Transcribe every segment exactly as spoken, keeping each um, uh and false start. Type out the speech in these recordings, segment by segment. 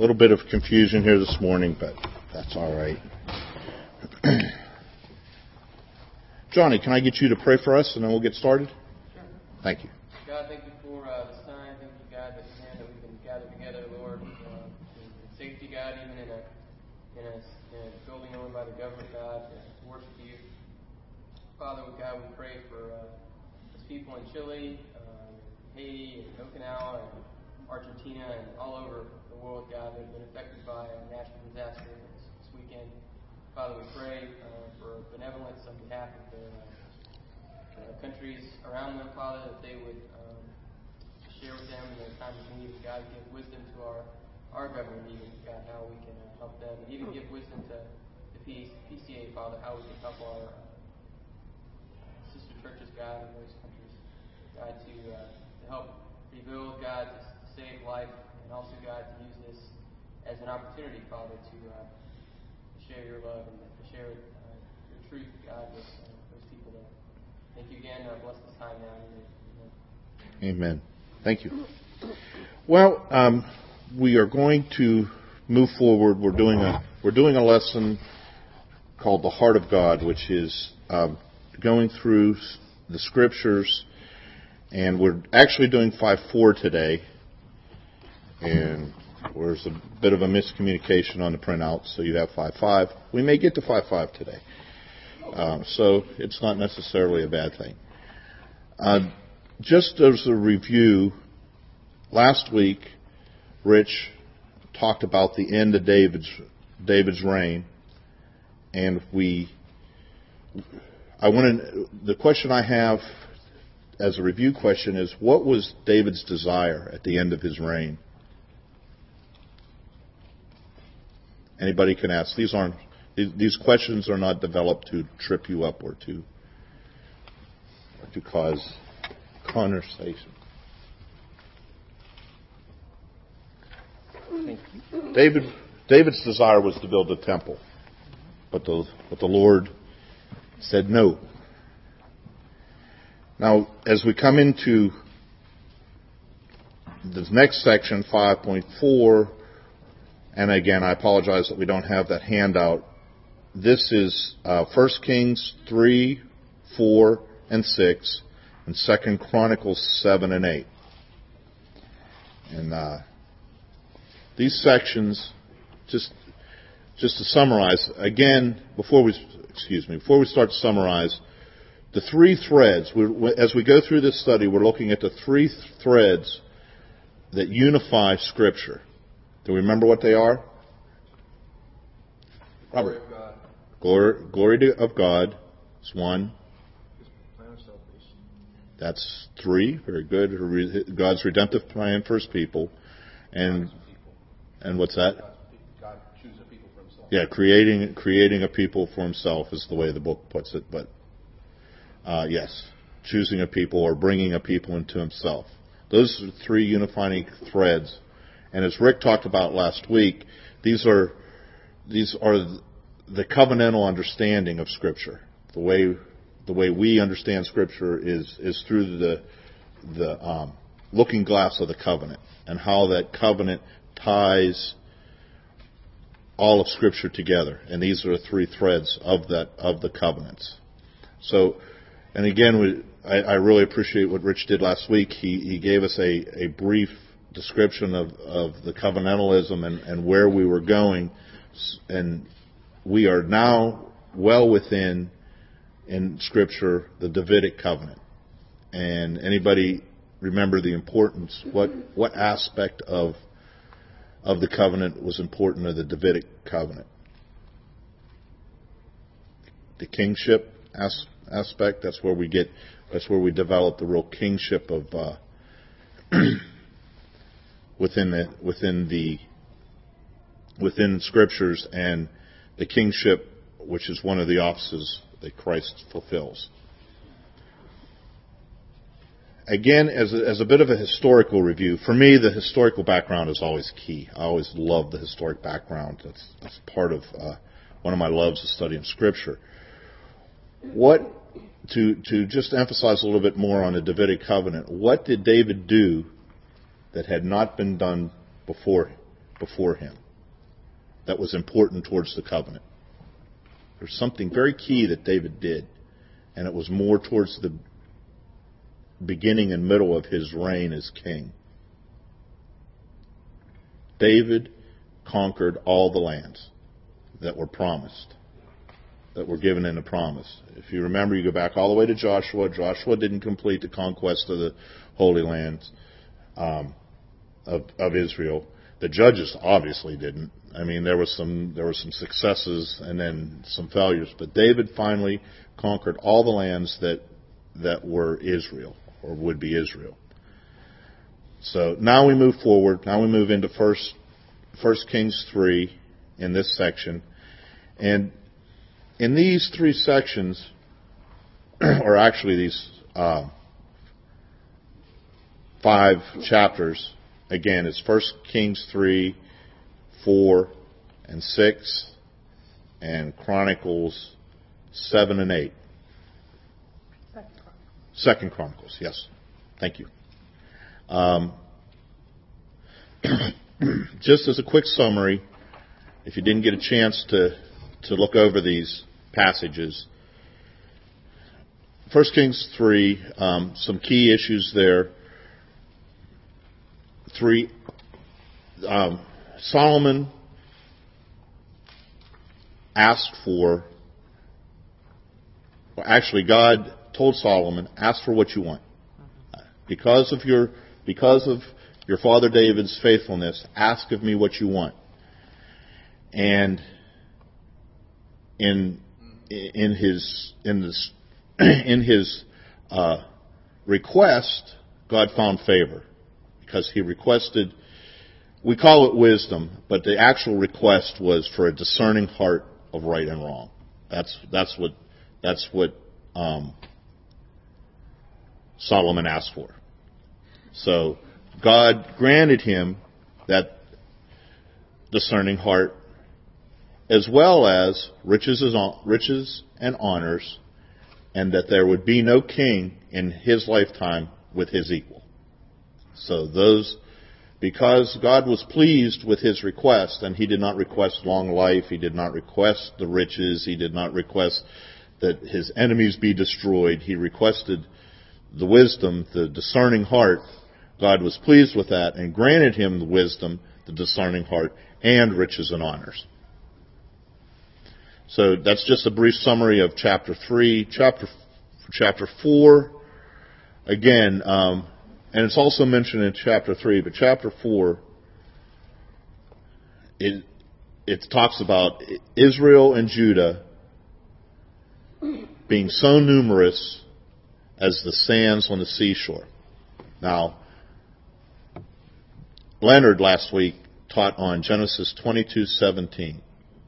little bit of confusion here this morning, but that's all right. Johnny, can I get you to pray for us and then we'll get started? Sure. Thank you. God, thank you for uh, this time. Thank you, God, that, man, that we can gather together, Lord, uh, in safety, God, even in a, in a in a building owned by the government, God, to worship you. Father, God, we pray for uh, those people in Chile, uh, Haiti, and Okinawa, and Argentina, and all over the world, God, that have been affected by a natural disaster this, this weekend. Father, we pray uh, for benevolence on behalf of the uh, countries around them, Father, that they would um, share with them in their time of need. God, give wisdom to our, our government, even, God, how we can uh, help them, and even give wisdom to the P C A, Father, how we can help our uh, sister churches, God, in those countries, God, to, uh, to help rebuild, God, to save life, and also, God, to use this as an opportunity, Father, to uh, share your love and to share uh, your truth, God, with uh, those people there. Thank you again. Uh, bless this time now. Amen. Amen. Thank you. Well, um, we are going to move forward. We're doing a we're doing a lesson called the Heart of God, which is um, going through the Scriptures, and we're actually doing five four today. And there's a bit of a miscommunication on the printout, so you have five five. We may get to five five today. Um, so it's not necessarily a bad thing. Uh, just as a review, last week, Rich talked about the end of David's David's reign, and we. I want to. The question I have as a review question is, what was David's desire at the end of his reign? Anybody can ask. These aren't. These questions are not developed to trip you up or to or to cause conversation. David, David's desire was to build a temple, but the but the Lord said no. Now, as we come into the next section, five point four. And again, I apologize that we don't have that handout. This is uh, First Kings three, four, and six, and Second Chronicles seven and eight. And uh, these sections, just just to summarize, again, before we excuse me, before we start to summarize, the three threads. We're, as we go through this study, we're looking at the three th- threads that unify Scripture. Do we remember what they are? Robert. Glory of God. Glory, glory to, of God is one. His plan of salvation. That's three. Very good. God's redemptive plan for His people. And people. And what's that? God chooses a people for Himself. Yeah, creating creating a people for Himself is the way the book puts it. But uh, yes, choosing a people or bringing a people into Himself. Those are three unifying threads. And as Rick talked about last week, these are these are the covenantal understanding of Scripture. The way the way we understand Scripture is is through the the um, looking glass of the covenant, and how that covenant ties all of Scripture together. And these are the three threads of that of the covenants. So, and again, we, I, I really appreciate what Rich did last week. He he gave us a, a brief description of, of the covenantalism and, and where we were going, and we are now well within in Scripture the Davidic covenant. And anybody remember the importance? What what aspect of of the covenant was important to the Davidic covenant? The kingship as, aspect. That's where we get. That's where we develop the real kingship of. Uh, within the within the within Scriptures, and the kingship, which is one of the offices that Christ fulfills. Again, as a, as a bit of a historical review, for me, the historical background is always key. I always love the historic background. That's, that's part of uh, one of my loves of studying Scripture. What to to just emphasize a little bit more on the Davidic covenant? What did David do that had not been done before before him that was important towards the covenant. There's something very key that David did, and it was more towards the beginning and middle of his reign as king. David conquered all the lands that were promised, that were given in the promise. If you remember, you go back all the way to Joshua. Joshua didn't complete the conquest of the Holy Lands um, of, of Israel. The judges obviously didn't. I mean, there was some there were some successes and then some failures, but David finally conquered all the lands that that were Israel or would be Israel. So now we move forward. Now we move into First First Kings three in this section, and in these three sections, or actually these uh, five chapters, again, it's First Kings three, four, and six, and Chronicles seven and eight. Second Chronicles. Second Chronicles, yes. Thank you. Um, just as a quick summary, if you didn't get a chance to, to look over these passages, First Kings three, um, some key issues there. Three, um, Solomon asked for, well, actually God told Solomon, ask for what you want. Because of your, because of your father David's faithfulness, ask of me what you want. And in in his in this in his uh, request, God found favor because he requested. We call it wisdom, but the actual request was for a discerning heart of right and wrong. That's that's what that's what um, Solomon asked for. So God granted him that discerning heart, as well as riches riches and honors, and that there would be no king in his lifetime with his equal. So those, because God was pleased with his request, and he did not request long life, he did not request the riches, he did not request that his enemies be destroyed, he requested the wisdom, the discerning heart. God was pleased with that and granted him the wisdom, the discerning heart, and riches and honors. So that's just a brief summary of chapter three. Chapter chapter four, again, um, and it's also mentioned in chapter three, but chapter four, it it talks about Israel and Judah being so numerous as the sands on the seashore. Now, Leonard last week taught on Genesis twenty-two seventeen.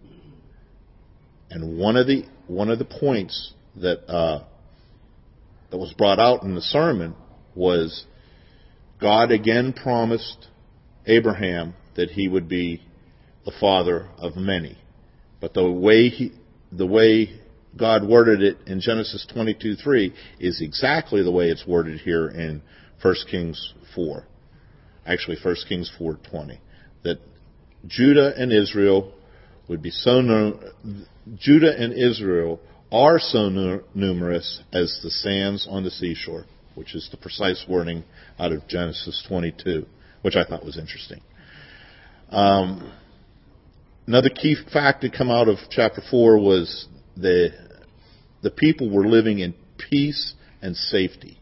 And one of the one of the points that uh, that was brought out in the sermon was God again promised Abraham that he would be the father of many, but the way he the way God worded it in Genesis twenty-two three is exactly the way it's worded here in First Kings four. Actually, First Kings four twenty, that Judah and Israel would be so no, Judah and Israel are so nu- numerous as the sands on the seashore, which is the precise wording out of Genesis twenty-two, which I thought was interesting. Um, another key fact to come out of chapter four was the the people were living in peace and safety.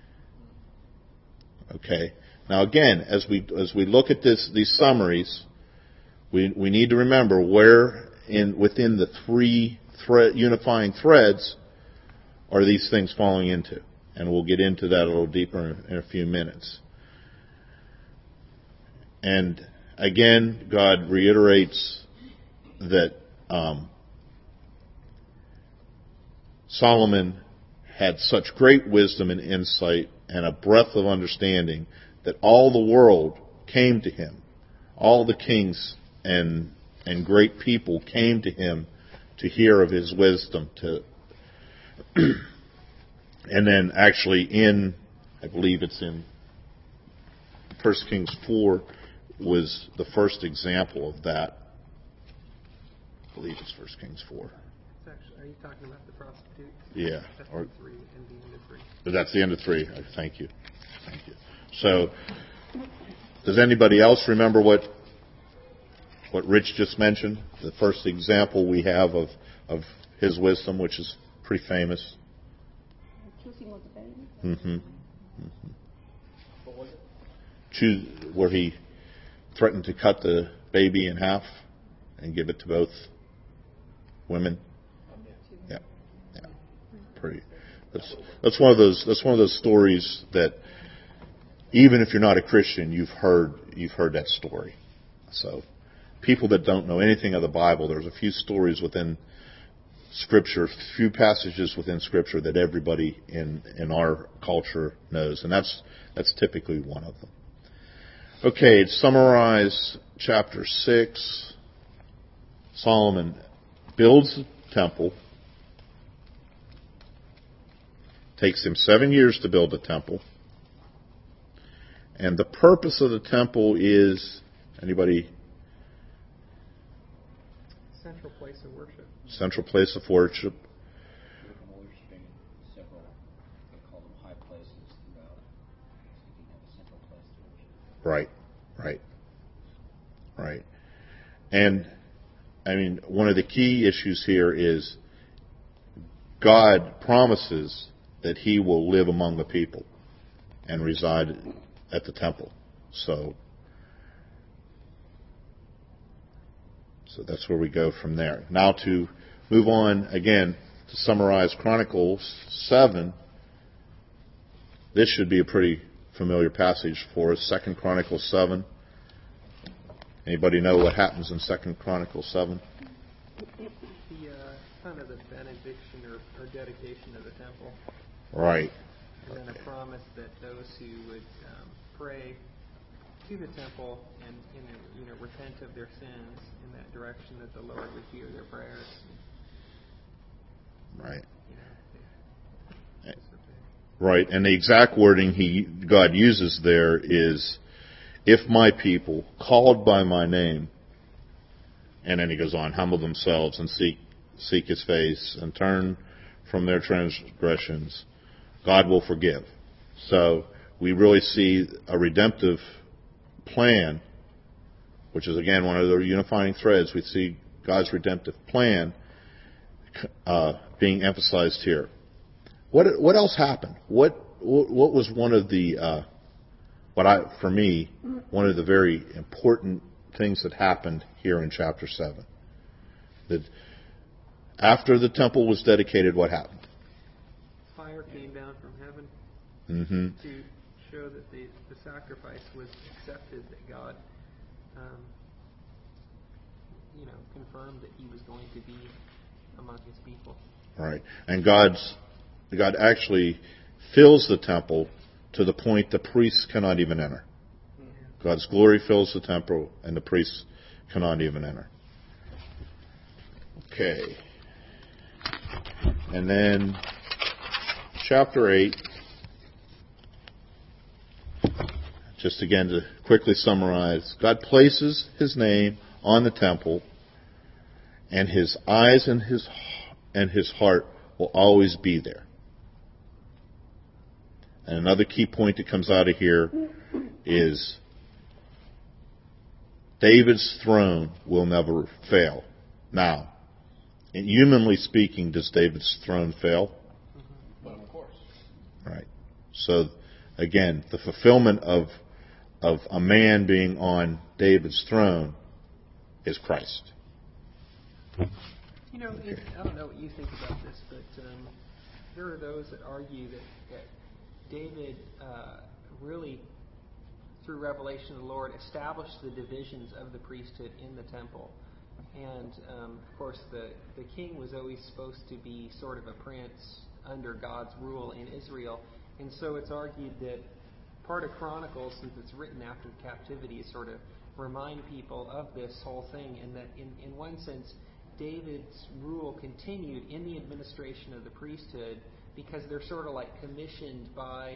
Okay. Now again, as we as we look at this these summaries, we we need to remember where in within the three thread, unifying threads are these things falling into, and we'll get into that a little deeper in, in a few minutes. And again, God reiterates that um, Solomon had such great wisdom and insight and a breadth of understanding that all the world came to him. All the kings and and great people came to him to hear of his wisdom. To and then actually in, I believe it's in First Kings four, was the first example of that. I believe it's First Kings four. It's actually, are you talking about the prostitute? Yeah. That's Or, in three and the end of three. that's the end of three. Thank you. Thank you. So, does anybody else remember what what Rich just mentioned? The first example we have of, of his wisdom, which is pretty famous. Choosing of the baby. Mm-hmm. mm-hmm. What was it? Choose, where he threatened to cut the baby in half and give it to both women. Yeah, yeah, pretty. That's that's one of those that's one of those stories that even if you're not a Christian, you've heard you've heard that story. So, people that don't know anything of the Bible, there's a few stories within Scripture, few passages within Scripture that everybody in in our culture knows, and that's that's typically one of them. Okay, to summarize chapter six, Solomon builds the temple. Takes him seven years to build the temple. And the purpose of the temple is, anybody? Central place of worship. Central place of worship. Worshiping several, they call them high places throughout. So you can have a central place to worship. Right, right, right. And, I mean, one of the key issues here is God promises that He will live among the people and reside at the temple. So, so that's where we go from there. Now to move on again to summarize Chronicles seven. This should be a pretty familiar passage for us. Second Chronicles seven. Anybody know what happens in Second Chronicles seven? The uh, kind of the benediction or, or dedication of the temple. Right. And then a promise that those who would um, pray to the temple and you know, you know repent of their sins in that direction, that the Lord would hear their prayers. Right. You know, right. And the exact wording he God uses there is, "If my people, called by my name," and then he goes on, "humble themselves and seek seek His face and turn from their transgressions, God will forgive." So we really see a redemptive plan, which is again one of the unifying threads. We see God's redemptive plan uh, being emphasized here. What what else happened? What what was one of the uh, what I for me one of the very important things that happened here in chapter seven? That after the temple was dedicated, what happened? Fire came down from heaven Mm-hmm. to show that the, the sacrifice was accepted, that God, um, you know, confirmed that He was going to be among His people. Right. And God's God actually fills the temple to the point the priests cannot even enter. Mm-hmm. God's glory fills the temple and the priests cannot even enter. Okay. And then chapter eight. Just again to quickly summarize, God places His name on the temple, and His eyes and His and His heart will always be there. And another key point that comes out of here is David's throne will never fail. Now, humanly speaking, does David's throne fail? Well, of course. Right. So, again, the fulfillment of of a man being on David's throne is Christ. You know, it, I don't know what you think about this, but um, there are those that argue that, that David uh, really, through revelation of the Lord, established the divisions of the priesthood in the temple. And, um, of course, the, the king was always supposed to be sort of a prince under God's rule in Israel. And so it's argued that part of Chronicles, since it's written after captivity, is sort of remind people of this whole thing, and that in, in one sense, David's rule continued in the administration of the priesthood because they're sort of like commissioned by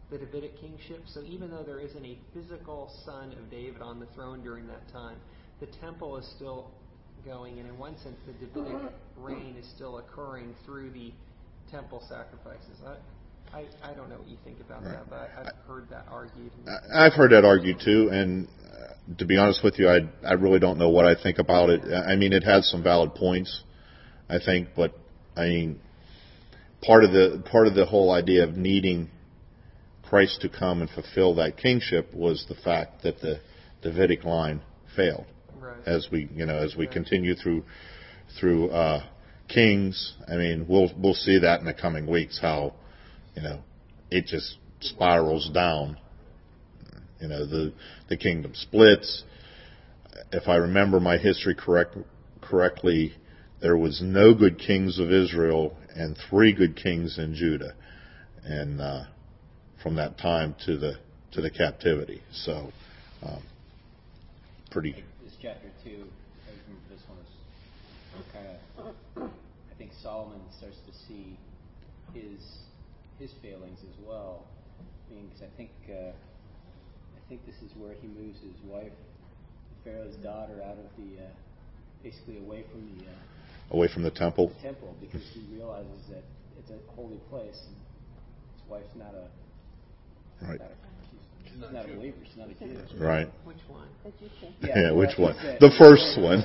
the Davidic kingship. So even though there isn't a physical son of David on the throne during that time, the temple is still going, and in one sense, the Davidic reign is still occurring through the temple sacrifices. I, I, I don't know what you think about Right. that, but I've heard that argued. I- I've heard that argued too, and uh, to be honest with you, I I really don't know what I think about it. I mean, it has some valid points, I think, but I mean, part of the part of the whole idea of needing Christ to come and fulfill that kingship was the fact that the Davidic line failed. Right. As we, you know, as we Right. continue through through uh, Kings, I mean, we'll we'll see that in the coming weeks how, you know, it just spirals down. You know, the the kingdom splits. If I remember my history correct correctly, there was no good kings of Israel and three good kings in Judah, and uh, from that time to the to the captivity. So, um, pretty. This chapter two, I remember this one is kind of. I think Solomon starts to see his his failings as well. I mean, because I think uh, I think this is where he moves his wife, Pharaoh's daughter, out of the uh, basically away from the. Uh, Away from the temple. The temple, because he realizes that it's a holy place, and his wife's not a. Right. Not a she's, she's not a believer. She's not a Jew. Right. Which one? Egyptian. Yeah, which well, one? it's The first one.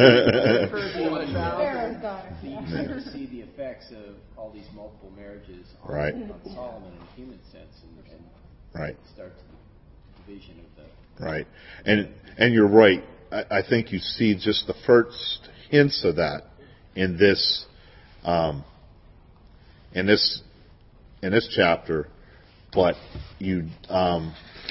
Pharaoh's daughter. So you start to see the effects of all these multiple marriages on, Right. on Solomon in a human sense, and, and Right. starts the division of the. Right. And and you're right. I, I think you see just the first hints of that in this um, in this in this chapter, but you um,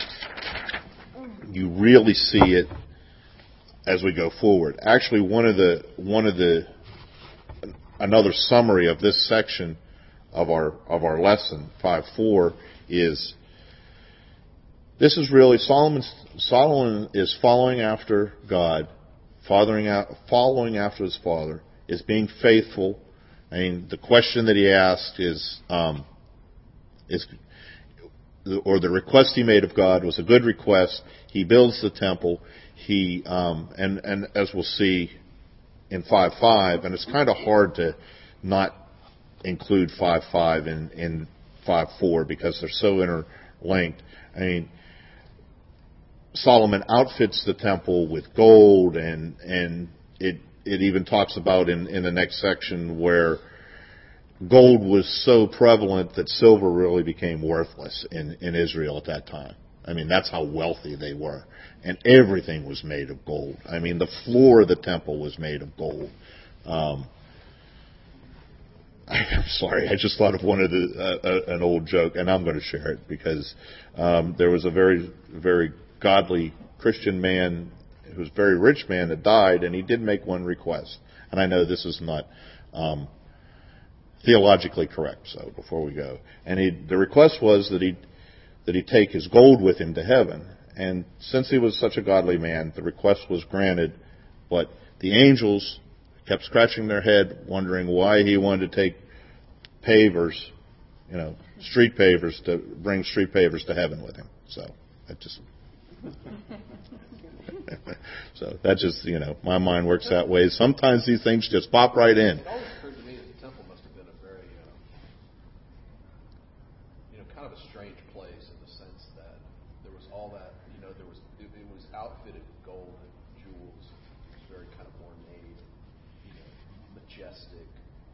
you really see it as we go forward. Actually, one of the one of the another summary of this section of our of our lesson five four is this is really Solomon's Solomon is following after God, fathering out, following after his father, is being faithful. I mean, the question that he asked is, um, is, or the request he made of God was a good request. He builds the temple. He, um, and and as we'll see in five five, and it's kind of hard to not include five five in in five four because they're so interlinked. I mean, Solomon outfits the temple with gold, and and it it even talks about in, in the next section where gold was so prevalent that silver really became worthless in, in Israel at that time. I mean, that's how wealthy they were. And everything was made of gold. I mean, the floor of the temple was made of gold. Um, I'm sorry, I just thought of one of the uh, uh, an old joke, and I'm going to share it because um, there was a very, very godly Christian man who was a very rich man that died, and he did make one request. And I know this is not um, theologically correct, so before we go. And he, the request was that he that he take his gold with him to heaven. And since he was such a godly man, the request was granted, but the angels kept scratching their head, wondering why he wanted to take pavers, you know, street pavers, to bring street pavers to heaven with him. So I just... So that just, you know, my mind works that way. Sometimes these things just pop right in. It always occurred to me that the temple must have been a very, uh, you know, kind of a strange place in the sense that there was all that, you know, there was it, it was outfitted with gold and jewels. It was very kind of ornate, you know, majestic.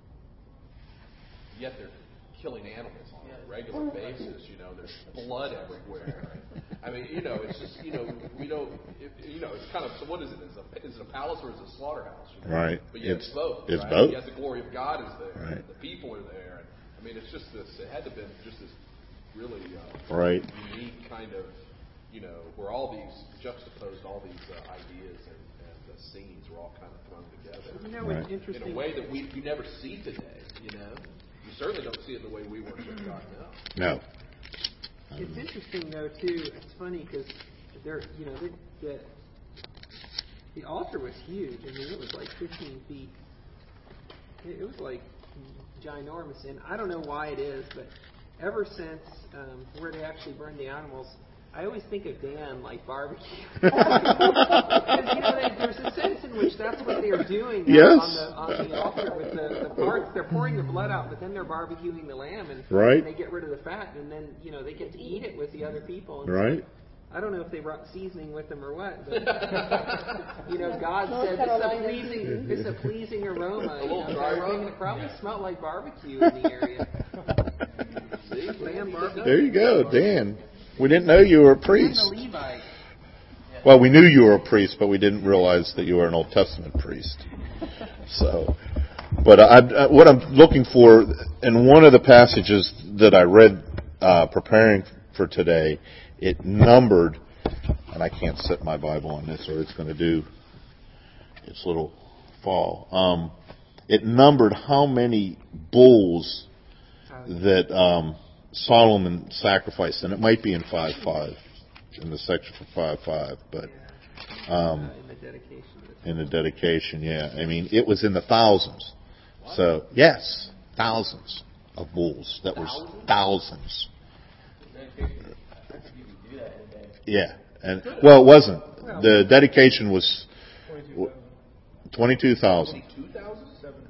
Yet they're killing animals on a regular basis. You know, there's blood everywhere. I mean, you know, it's just, you know, we don't, it, you know, it's kind of, so what is it? Is it a, is it a palace or is it a slaughterhouse? You know? Right. But yet It's, it's both. it's right? both. Yet the glory of God is there. Right. And the people are there. And, I mean, it's just this, it had to have been just this really uh, Right. unique kind of, you know, where all these, juxtaposed all these uh, ideas and, and the scenes were all kind of thrown together. You know, Right. it's interesting. In a way that we, we never see today, you know? You certainly don't see it the way we worship God now. No. It's interesting though too. It's funny because there, you know, the, the the altar was huge. I mean, it was like fifteen feet. It, it was like ginormous, and I don't know why it is, but ever since um, where they actually burn the animals, I always think of Dan like barbecue. Because, you know, they, there's a sense in which that's what they're doing Yes. on, the, on the altar with the, the parts. They're pouring the blood out, but then they're barbecuing the lamb, and, Right. and they get rid of the fat, and then, you know, they get to eat it with the other people. And Right. I don't know if they brought seasoning with them or what, but, you know, God North said this is a Carolina pleasing, seasoning. this is a pleasing aroma. You little know, dry they're bringing- rub? it probably smelled like barbecue in the area. See? Lamb barbecue. There you go, Dan. We didn't know you were a And priest. the Levite. Well, we knew you were a priest, but we didn't realize that you were an Old Testament priest. So, but I, I, what I'm looking for in one of the passages that I read uh, preparing for today, it numbered, and I can't set my Bible on this or it's going to do its little fall. Um, it numbered how many bulls that um, Solomon sacrificed, and it might be in five five, in the section for five five, but um, Uh, in the dedication. in the dedication, yeah. I mean, it was in the thousands. So, yes, thousands of bulls. That was thousands. Dedication. I think you can do that in a day. Yeah. And well, it wasn't. The dedication was twenty-two thousand. Two thousand?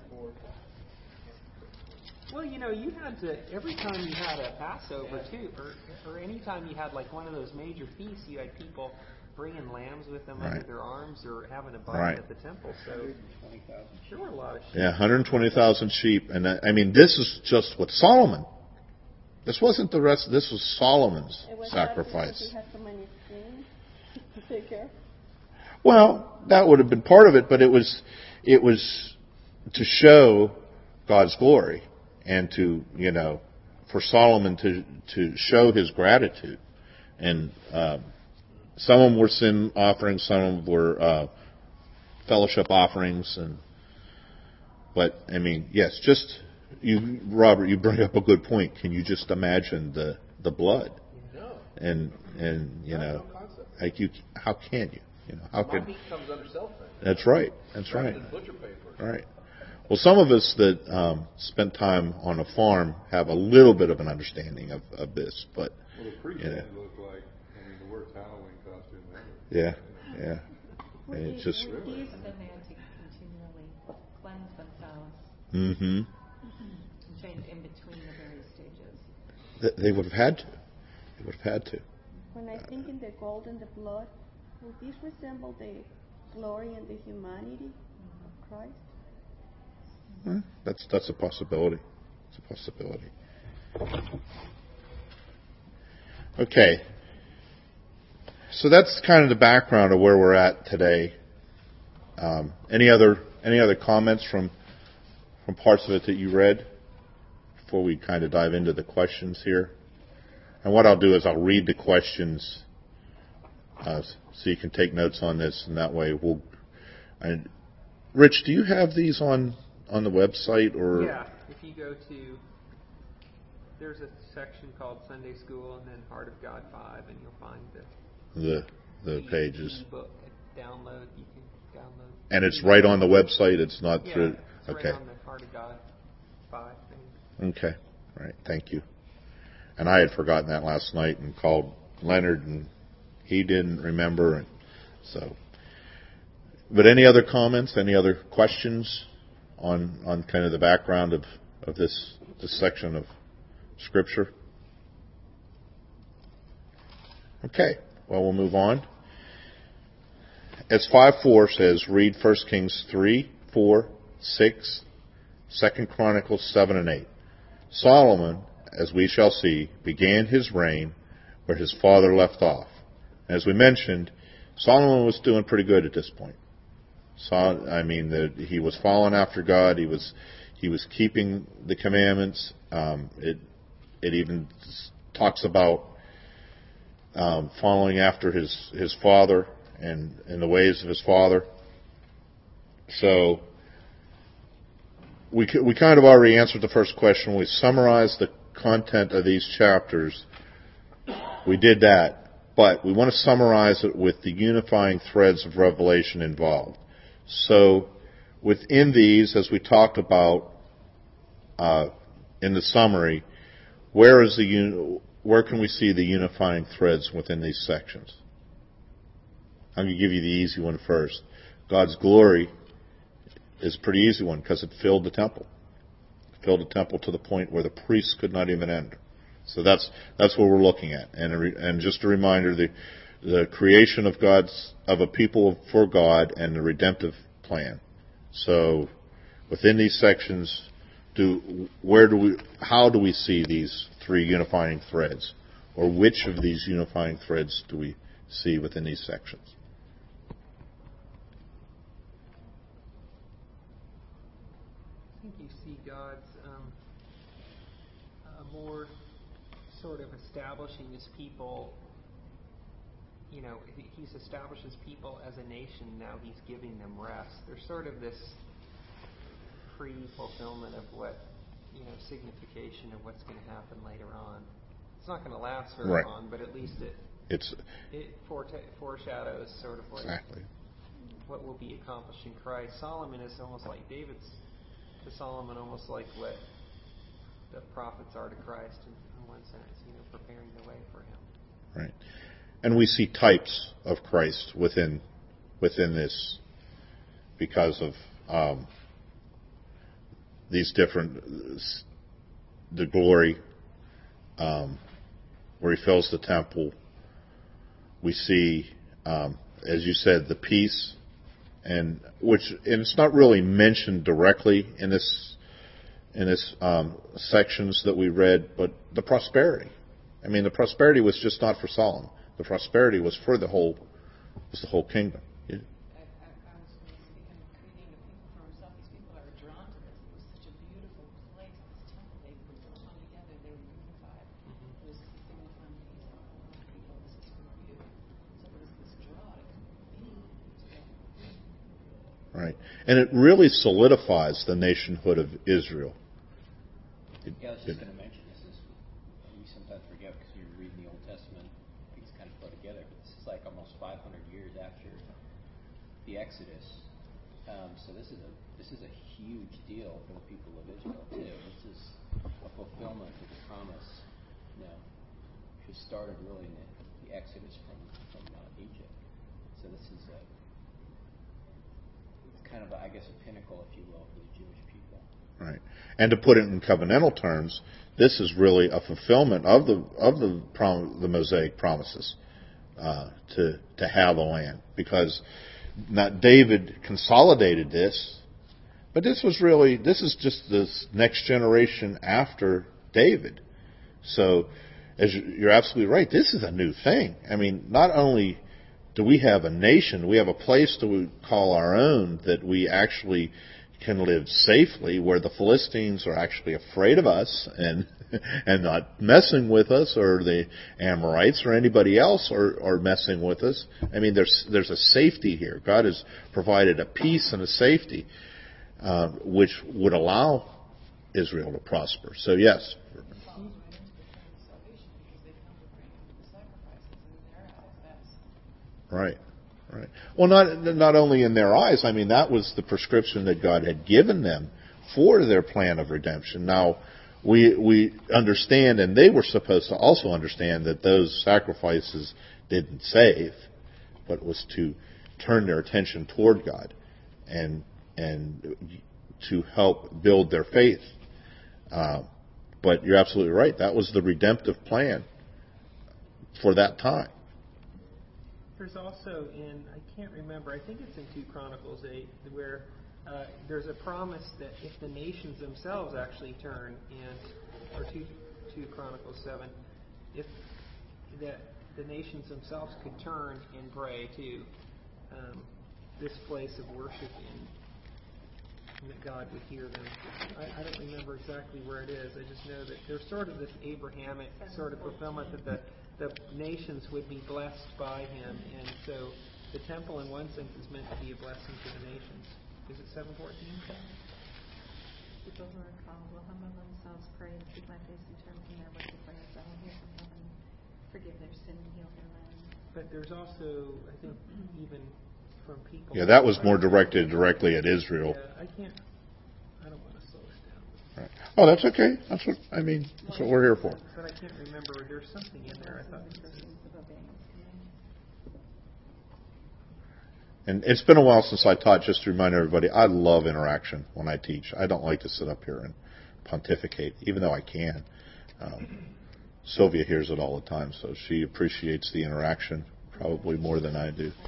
Well, you know, you had to, every time you had a Passover, too, or, or any time you had, like, one of those major feasts, you had people bringing lambs with them under Right. their arms or having a bite Right. at the temple. So there were a lot of sheep. Yeah, one hundred twenty thousand sheep. And I I mean, this is just with Solomon. This wasn't the rest. This was Solomon's It was hard because sacrifice. he had so many things to take care. Well, that would have been part of it, but it was it was to show God's glory and to, you know, for Solomon to to show his gratitude. And um, some of them were sin offerings, some of them were uh, fellowship offerings, and but I mean, yes, just you, Robert, you bring up a good point. Can you just imagine the the blood? No. And and you know, No concept. like you, how can you? You know, how My could? meat comes under self-pay. That's right. That's Rather right. than butcher paper. Right. Well, some of us that um, spent time on a farm have a little bit of an understanding of, of this, but Well, the priest Yeah. only looked like, I mean, the worst Halloween costume ever. yeah, yeah. Would And these- it's just, would these- The man to continually cleanse themselves mm-hmm. and change in between the various stages. Th- They would have had to. They would have had to. When I think in the gold and the blood, would this resemble the glory and the humanity of Christ? Well, that's that's a possibility. It's a possibility. Okay. So that's kind of the background of where we're at today. Um, any other any other comments from from parts of it that you read before we kind of dive into the questions here? And what I'll do is I'll read the questions uh, so you can take notes on this, and that way we'll. I, Rich, do you have these on on the website or? Yeah, if you go to, there's a section called Sunday School and then Heart of God five, and you'll find the the the pages. book download. You can download. And it's right on the website. It's not Yeah, through. it's Okay. right on the Heart of God five thing. Okay. All right. Thank you. And I had forgotten that last night and called Leonard, and he didn't remember. And so, but any other comments? Any other questions on on kind of the background of of this this section of Scripture? Okay. Well, we'll move on. As five four says, read First Kings three, four, six, Second Chronicles seven and eight. Solomon, as we shall see, began his reign where his father left off. As we mentioned, Solomon was doing pretty good at this point. So, I mean, the, he was following after God. He was he was keeping the commandments. Um, it it even talks about um, following after his his father and in the ways of his father. So we we kind of already answered the first question. We summarized the content of these chapters. We did that, but we want to summarize it with the unifying threads of revelation involved. So within these, as we talked about uh, in the summary, where is the un- where can we see the unifying threads within these sections? I'm going to give you the easy one first. God's glory is a pretty easy one because it filled the temple. It filled the temple to the point where the priests could not even enter. So that's that's what we're looking at. And a re- and just a reminder, the the creation of God's of a people for God and the redemptive plan. So within these sections, do where do we how do we see these three unifying threads, or which of these unifying threads do we see within these sections? I think you see God's um, uh, more sort of establishing His people. You know, he- He's established His people as a nation. Now He's giving them rest. There's sort of this pre-fulfillment of what, you know, signification of what's going to happen later on. It's not going to last very Right. long, but at least it It's it forete- foreshadows sort of like exactly what will be accomplished in Christ. Solomon is almost like David's to Solomon, almost like what the prophets are to Christ in, in one sense, you know, preparing the way for Him. right. And we see types of Christ within within this because of um, these different the glory um, where He fills the temple. We see, um, as you said, the peace, and which and it's not really mentioned directly in this in this um, sections that we read, but the prosperity. I mean, the prosperity was just not for Solomon. The prosperity was for the whole was the whole kingdom. Yeah. I, I, I was going to speak, I'm creating a people for himself. These people are drawn to this. It was such a beautiful place, this temple. They were drawn together. They were unified. It was signifying that he's all around people. This is for you. So there was this draw to come together. Right. And it really solidifies the nationhood of Israel. It, Yeah, I was just it, going to mention this is we sometimes forget because you're reading the Old Testament, things kind of flow together. But this is like almost five hundred years after the Exodus. Um, so this is a this is a huge deal for the people of Israel too. This is a fulfillment of the promise. You know, which started really in the, the Exodus from from uh, Egypt. So this is a it's kind of a, I guess a pinnacle, if you will, for the Jewish people. right. And to put it in covenantal terms, this is really a fulfillment of the of the prom, the Mosaic promises uh, to to have a land, because not David consolidated this, but this was really this is just this next generation after David. So, as you're absolutely right, this is a new thing. I mean, not only do we have a nation, we have a place that we call our own that we actually can live safely, where the Philistines are actually afraid of us and and not messing with us, or the Amorites or anybody else are, are messing with us. I mean, there's there's a safety here. God has provided a peace and a safety uh, which would allow Israel to prosper. So yes. Right. Right. Well, not not only in their eyes. I mean, that was the prescription that God had given them for their plan of redemption. Now, we we understand, and they were supposed to also understand, that those sacrifices didn't save, but was to turn their attention toward God and and to help build their faith. Uh, but you're absolutely right. That was the redemptive plan for that time. There's also in, I can't remember, I think it's in two Chronicles eight, where uh, there's a promise that if the nations themselves actually turn, and or two, two Chronicles seven, if that the nations themselves could turn and pray to um, this place of worship in, and that God would hear them. I, I don't remember exactly where it is. I just know that there's sort of this Abrahamic sort of fulfillment that the the nations would be blessed by him, and so the temple in one sense is meant to be a blessing to the nations. Is it seven fourteen? People who are called will humble themselves, pray, and seek my face, and turn from their wicked ways. I will hear from heaven, forgive their sin, and heal their land. But there's also, I think, even from people. Yeah, that was more directed directly at Israel. Yeah, I can't. I don't want to slow us down. Right. Oh, that's okay. That's what I mean. That's what we're here for. But I can't remember. There's something in there. I thought. And it's been a while since I taught. Just to remind everybody, I love interaction when I teach. I don't like to sit up here and pontificate, even though I can. Um, Sylvia hears it all the time, so she appreciates the interaction probably more than I do.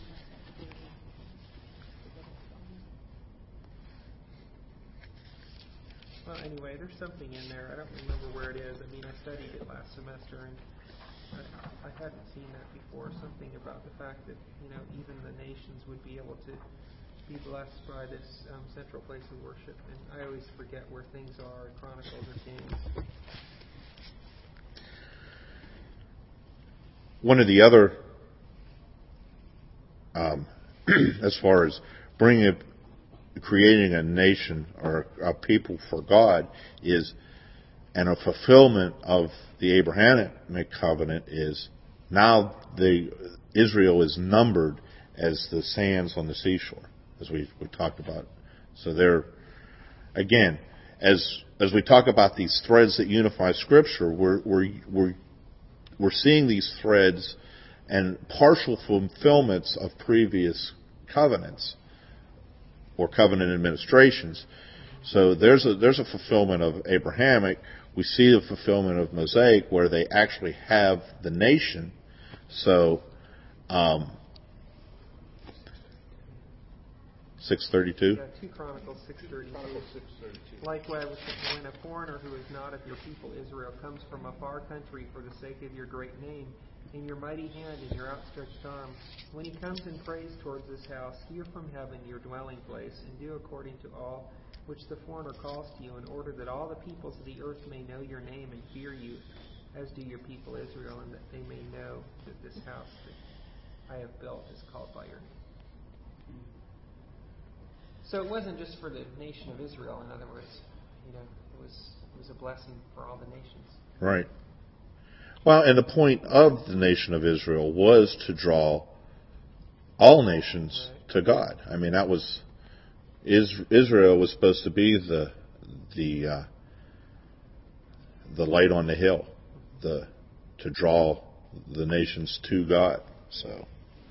Well, anyway, there's something in there. I don't remember where it is. I mean, I studied it last semester, and I, I hadn't seen that before. Something about the fact that, you know, even the nations would be able to be blessed by this um, central place of worship. And I always forget where things are in Chronicles or Kings. One of the other, um, as far as bringing up, creating a nation or a people for God is, and a fulfillment of the Abrahamic covenant is, now the Israel is numbered as the sands on the seashore, as we we talked about. So they're, again, as as we talk about these threads that unify Scripture, we're we're we're we're seeing these threads and partial fulfillments of previous covenants or covenant administrations. So there's a there's a fulfillment of Abrahamic. We see the fulfillment of Mosaic, where they actually have the nation. So, um, six thirty-two. Yeah, two Chronicles six thirty-two. Likewise, when a foreigner who is not of your people Israel comes from a far country for the sake of your great name, in your mighty hand and your outstretched arm, when he comes and prays towards this house, hear from heaven your dwelling place, and do according to all which the foreigner calls to you, in order that all the peoples of the earth may know your name and fear you, as do your people Israel, and that they may know that this house that I have built is called by your name. So it wasn't just for the nation of Israel. In other words, you know, it was it was a blessing for all the nations. Right. Well, and the point of the nation of Israel was to draw all nations right. to God. I mean, that was Israel was supposed to be the the uh, the light on the hill, the to draw the nations to God. So.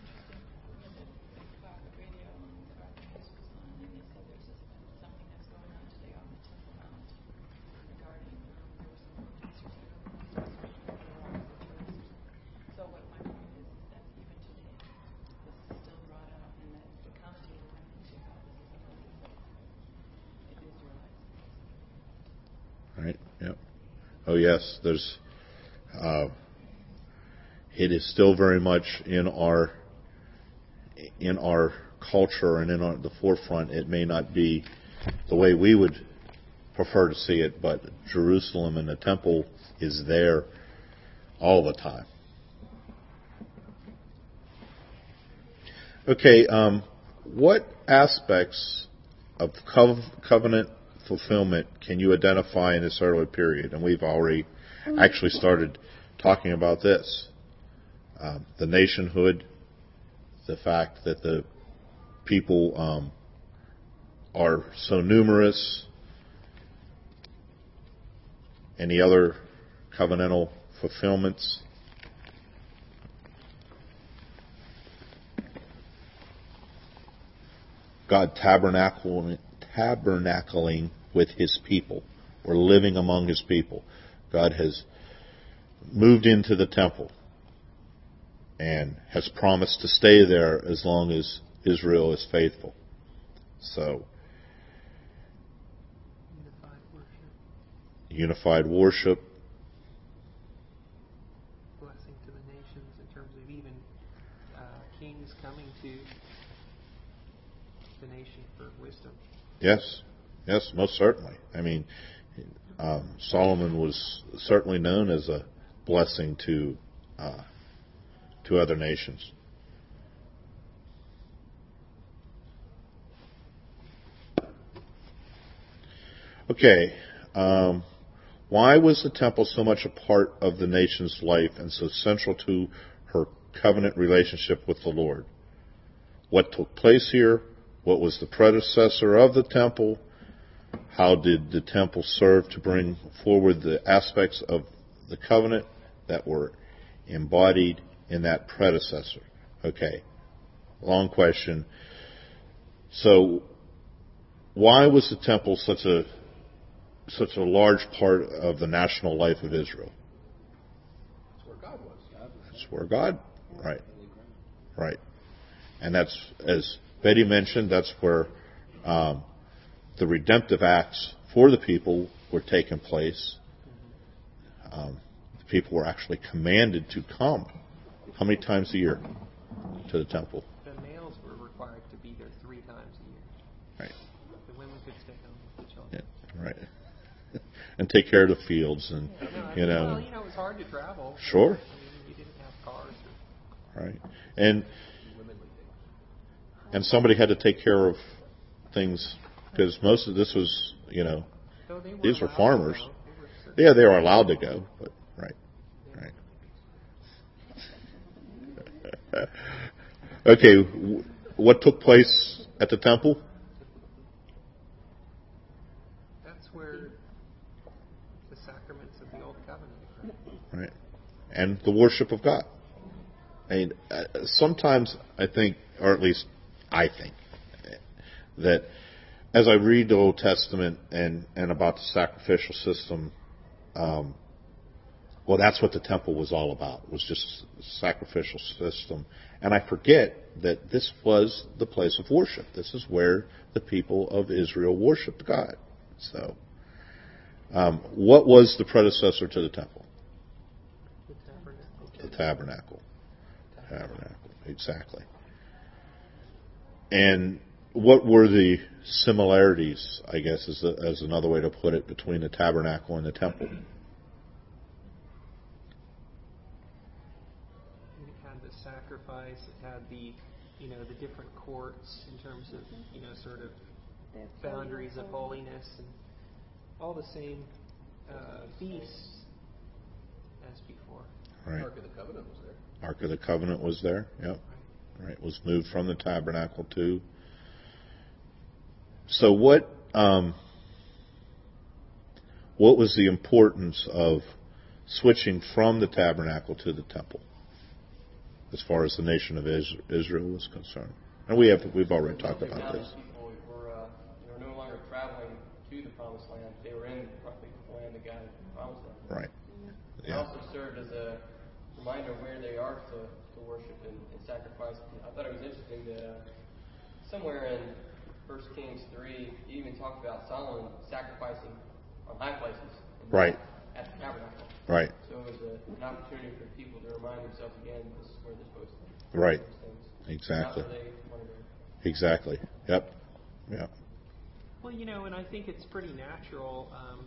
Right. Yep. Oh yes. There's. Uh, it is still very much in our in our culture and in our, the forefront. It may not be the way we would prefer to see it, but Jerusalem and the temple is there all the time. Okay. Um, what aspects of cov- covenant fulfillment can you identify in this early period? And we've already actually started talking about this. Um, the nationhood, the fact that the people um, are so numerous, any other covenantal fulfillments? God tabernacling, tabernacling with His people, or living among His people. God has moved into the temple and has promised to stay there as long as Israel is faithful. So, unified worship. Unified worship. Blessing to the nations in terms of even uh, kings coming to the nation for wisdom. Yes, yes, most certainly. I mean, um, Solomon was certainly known as a blessing to uh, to other nations. Okay, um, why was the temple so much a part of the nation's life and so central to her covenant relationship with the Lord? What took place here? What was the predecessor of the temple? how did the temple serve to bring forward the aspects of the covenant that were embodied in that predecessor? Okay, long question. So, why was the temple such a such a large part of the national life of Israel? That's where God was. That's where God, right, right, and that's, as Betty mentioned, that's where um, the redemptive acts for the people were taking place. Um, the people were actually commanded to come. How many times a year to the temple? The males were required to be there three times a year. Right. The women could stay home with the children. Yeah, right. And take care of the fields, and Yeah, no, I you mean, know. Well, you know, it was hard to travel. Sure. I mean, you didn't have cars. Or, Right. And and somebody had to take care of things, because most of this was, you know, so they were these were allowed farmers. to go. They were Yeah, they were allowed to go, but right, right. Okay, w- what took place at the temple? That's where the sacraments of the Old Covenant occurred. Right, and the worship of God. I mean, uh, sometimes I think, or at least I think, that as I read the Old Testament and, and about the sacrificial system, um, well, that's what the temple was all about, was just a sacrificial system. And I forget that this was the place of worship. This is where the people of Israel worshiped God. So, um, what was the predecessor to the temple? The tabernacle. The tabernacle. Tabernacle, exactly. And what were the similarities, I guess, is, the, is another way to put it, between the tabernacle and the temple? It had the sacrifice. It had the, you know, the different courts in terms of, you know, sort of boundaries of holiness, and all the same uh, feasts as before. Right. Ark of the Covenant was there. Ark of the Covenant was there. Yep. Right. Was moved from the tabernacle too. So what um, what was the importance of switching from the tabernacle to the temple, as far as the nation of Israel was concerned? And we have we've already talked about this. People were, uh, they were no longer traveling to the Promised Land; they were in the land that God had promised them. Right. It Yeah. also served as a reminder where they are to, to worship and, and sacrifice. I thought it was interesting that uh, somewhere in First Kings three, he even talked about Solomon sacrificing on high places, and Right. at the tabernacle. Right. So it was a, an opportunity for people to remind themselves again, this is where they're supposed to be. Right. Things. Exactly. Not where they wanted to go. Exactly. Yep. Yeah. Well, you know, and I think it's pretty natural um,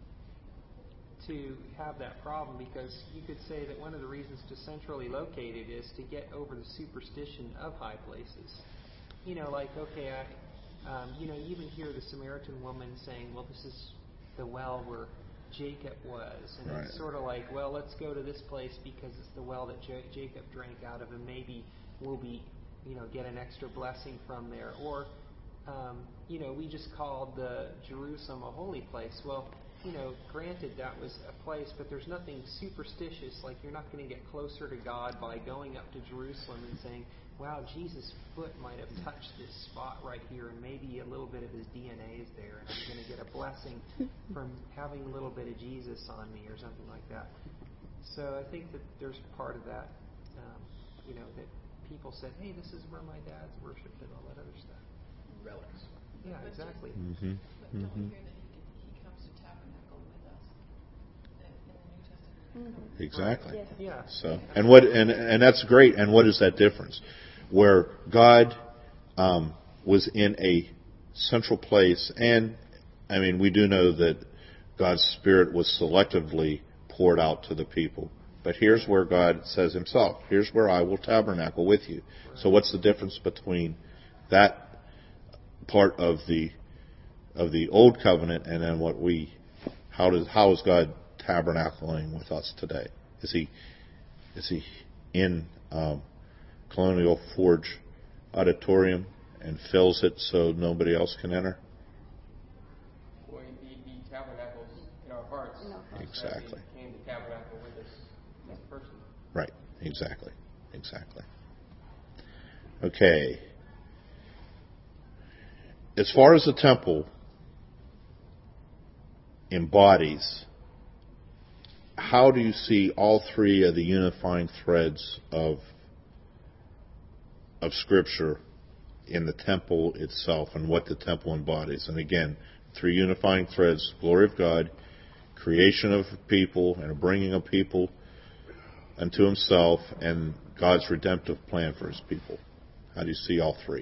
to have that problem, because you could say that one of the reasons to centrally locate it is to get over the superstition of high places. You know, like, okay, I, um, you know, you even hear the Samaritan woman saying, well, this is the well where Jacob was. And Right. it's sort of like, well, let's go to this place because it's the well that J- Jacob drank out of, and maybe we'll be, you know, get an extra blessing from there. Or, um, you know, we just called the Jerusalem a holy place. Well, you know, granted that was a place, but there's nothing superstitious. Like, you're not going to get closer to God by going up to Jerusalem and saying, wow, Jesus' foot might have touched this spot right here, and maybe a little bit of his D N A is there, and I'm going to get a blessing from having a little bit of Jesus on me, or something like that. So I think that there's part of that, um, you know, that people said, hey, this is where my dad's worshipped and all that other stuff. Relics. Yeah, exactly. Mm-hmm. But don't we hear that he, he comes to tabernacle with us in in the New Testament? Mhm. Exactly. Yes. Yeah. So, and what, and and that's great. And what is that difference? Where God um, was in a central place, and I mean, we do know that God's Spirit was selectively poured out to the people. But here's where God says Himself, "Here's where I will tabernacle with you." So, what's the difference between that part of the of the old covenant and then what we? How does how is God tabernacling with us today? Is He is He in um, Colonial Forge Auditorium and fills it so nobody else can enter? exactly. He came to tabernacle with us as a person. Right, exactly, exactly. Okay. As far as the temple embodies, how do you see all three of the unifying threads of of Scripture in the temple itself and what the temple embodies? And again, three unifying threads: glory of God, creation of people, and a bringing of people unto Himself, and God's redemptive plan for His people. How do you see all three?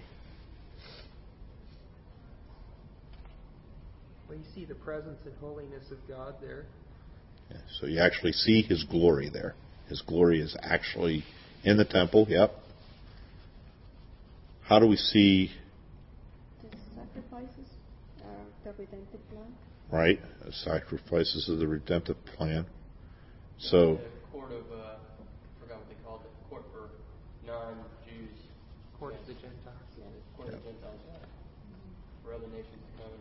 Well, you see the presence and holiness of God there. Yeah, so you actually see His glory there. His glory is actually in the temple, yep. How do we see... The sacrifices are the redemptive plan. Right, the sacrifices of the redemptive plan. So... The court of, uh, I forgot what they called it, the court for non-Jews. Court of the Gentiles. Yeah, the court Yep. of the Gentiles, yeah. For other nations to come and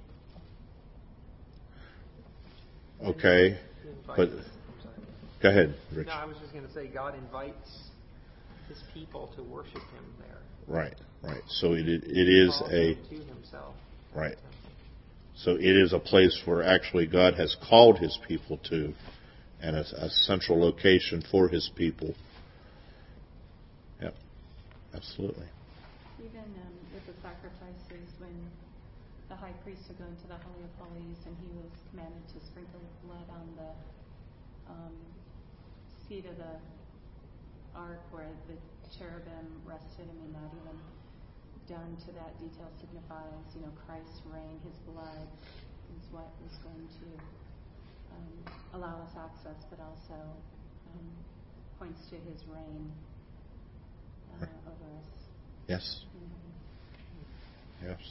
worship. Okay, He invites- but... I'm sorry. Go ahead, Rich. No, I was just going to say God invites His people to worship Him there. Right, right. So it it is Calls a... them to Himself. Right. So it is a place where actually God has called His people to, and a, a central location for His people. Yep, absolutely. Even um, with the sacrifices, when the high priest would go into the Holy of Holies and he was commanded to sprinkle blood on the um, seat of the ark where the cherubim rested, I mean, that even done to that detail signifies, you know, Christ's reign, His blood is what is going to um, allow us access, but also um, points to His reign uh, over us. Yes. Mm-hmm. Yes.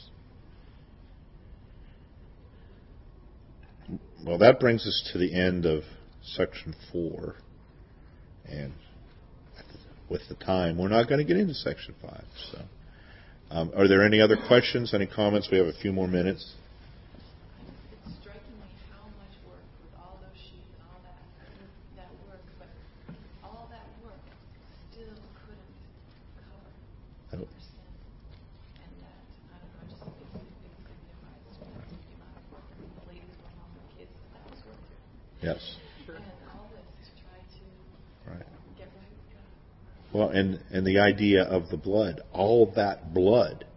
Well, that brings us to the end of section four. And with the time, we're not going to get into section five. So, um, are there any other questions, any comments? We have a few more minutes. It's striking me how much work with all those sheep and all that, that work, but all that work still couldn't cover Oh. their sin. And that, I don't know, I just think it, it signifies to me the amount of work. I mean, the ladies were home with kids, but that was work. Yes. Sure. And all this to try to Right. get right with God. Well, and, and the idea of the blood, all that blood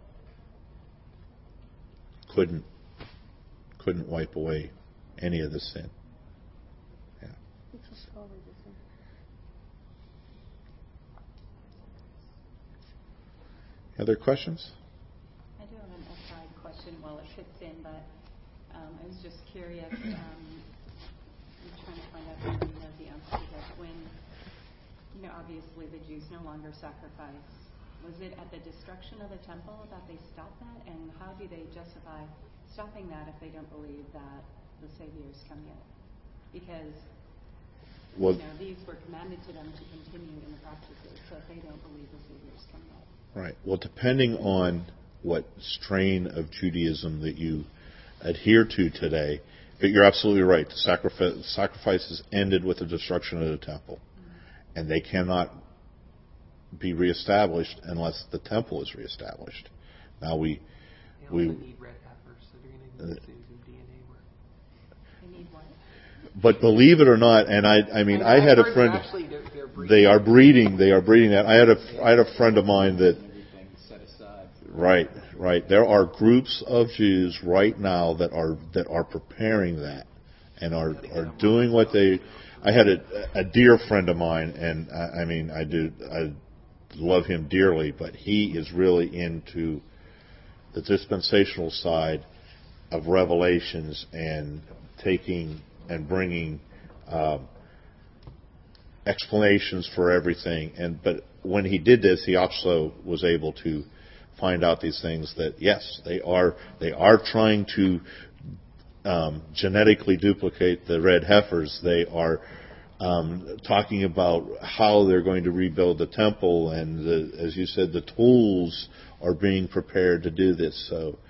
couldn't couldn't wipe away any of the sin. Yeah. It just covered the sin. Other questions? I do have an aside question while it fits in, but um, I was just curious. Um, I'm trying to find out if you know the answer to this. When, you know, obviously the Jews no longer sacrifice, was it at the destruction of the temple that they stopped that? And how do they justify stopping that if they don't believe that the Savior has come yet? Because, Well, you know, these were commanded to them to continue in the practices, so if they don't believe the Savior has come yet. right. Well, depending on what strain of Judaism that you adhere to today, but you're absolutely right. The sacrifice, sacrifices ended with the destruction of the temple. Mm-hmm. And they cannot be reestablished unless the temple is reestablished. Now we... They also we need red heifers, so they're going to need to do D N A work. They need one. But believe it or not, and I, I mean, I had a friend. Actually, they're, they're breeding. They are breeding. They are breeding that. I had a, I had a friend of mine that. Everything set aside. Right, right. There are groups of Jews right now that are that are preparing that, and are are doing what they. I had a, a dear friend of mine, and I, I mean, I do, I love him dearly, but he is really into the dispensational side of Revelations and taking and bringing um, explanations for everything. And but when he did this, he also was able to find out these things that yes, they are they are trying to um, genetically duplicate the red heifers. They are um, talking about how they're going to rebuild the temple, and the, as you said, the tools are being prepared to do this. So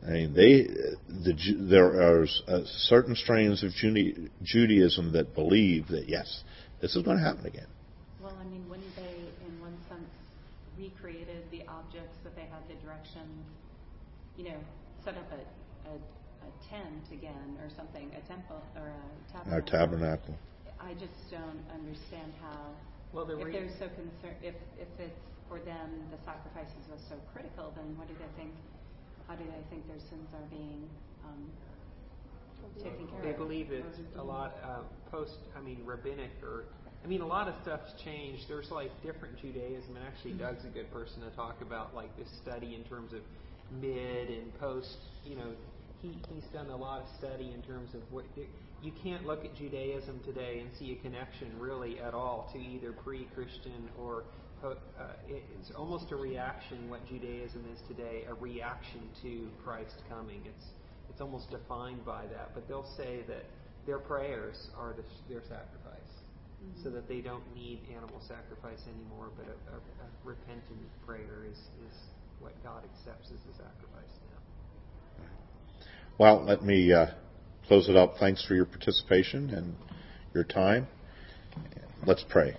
I mean, they the there are uh, certain strains of Judaism that believe that yes, this is going to happen again. Well, I mean, wouldn't they, in one sense, recreated the objects that they had the directions? You know, set up a, a, a tent again or something, a temple or a tabernacle. Our tabernacle. I just don't understand how. Well, the if re- they're so concerned, if if it's for them, the sacrifices was so critical, then what do they think? How do they think their sins are being um, taken care they of? They believe it's a lot uh, post. I mean, rabbinic or. I mean, a lot of stuff's changed. There's like different Judaism, and actually, mm-hmm. Doug's a good person to talk about like this study in terms of mid and post. You know, he he's done a lot of study in terms of what. You can't look at Judaism today and see a connection really at all to either pre-Christian or uh, it's almost a reaction. What Judaism is today, a reaction to Christ coming. It's it's almost defined by that. But they'll say that their prayers are the, their sacrifice, mm-hmm. so that they don't need animal sacrifice anymore. But a, a, a repentant prayer is is what God accepts as a sacrifice now. Well, let me. Uh Close it up. Thanks for your participation and your time. Let's pray.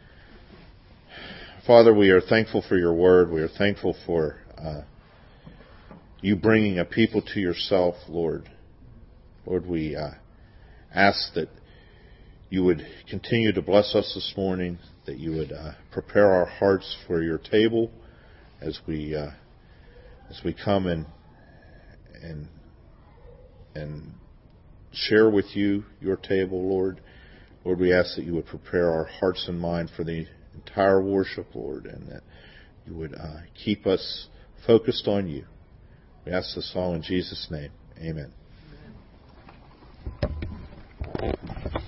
Father, we are thankful for your word. We are thankful for uh, you bringing a people to yourself, Lord. Lord, we uh, ask that you would continue to bless us this morning, that you would uh, prepare our hearts for your table as we uh, as we come and and and share with you your table, Lord. Lord, we ask that you would prepare our hearts and mind for the entire worship, Lord, and that you would uh, keep us focused on you. We ask this all in Jesus' name. Amen. Amen.